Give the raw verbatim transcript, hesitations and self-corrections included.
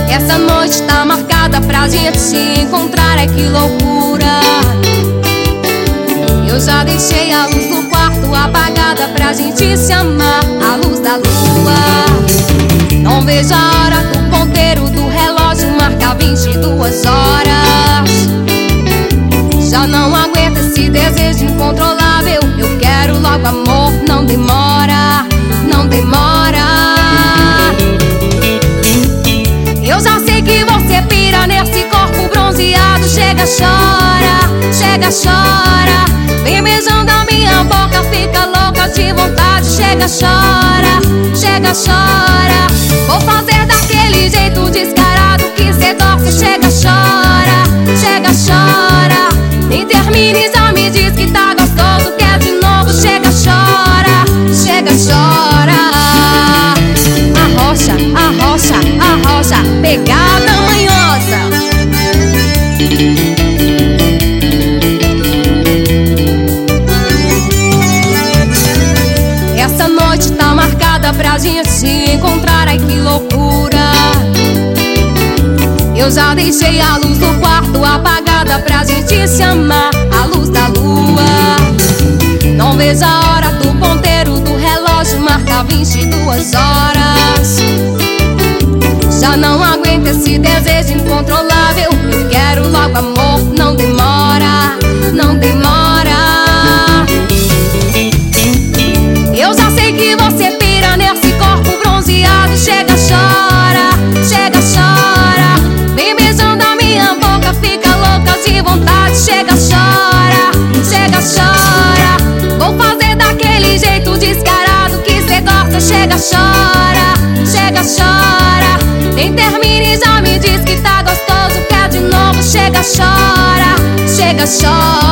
Essa noite tá marcada pra gente se encontrar, ai que loucura. Eu já deixei a luz do quarto apagada pra gente se amar, a luz da lua. Não vejo a hora do ponteiro do relógio marcar vinte e duas horas. Já não aguento esse desejo incontrolável. Eu quero logo amor, não demora, não demora. Eu já sei que você pira nesse corpo bronzeado. Chega, chora, chega, chora. Vem beijando a minha boca, fica louca de vontade. Chega, chora, chega, chora. Vou fazer daquele jeito descarado que cê gosta. Chega, chora, chega, chora. Nem termine, já me diz que tá gostoso, quer de novo. Chega, chora, chega, chora. Arrocha, arrocha, arrocha, pegada manhosa. Essa noite tá marcada pra gente se encontrar, ai que loucura. Eu já deixei a luz do quarto apagada pra gente se amar, a luz da lua. Não vejo a hora do ponteiro do relógio marcar vinte e duas horas. Já não aguento esse desejo incontrolável. Eu quero logo amor, não demora, não demora. Eu já sei que você pira nesse corpo bronzeado. Chega, chora, chega, chora. Vem beijando a minha boca, fica louca de vontade. Chega, chora, chega, chora. Vou fazer daquele jeito descarado que cê gosta. Chega, chora, chega, chora. Nem termine, já me diz que tá gostoso, quer de novo. Chega, chora, chega, chora.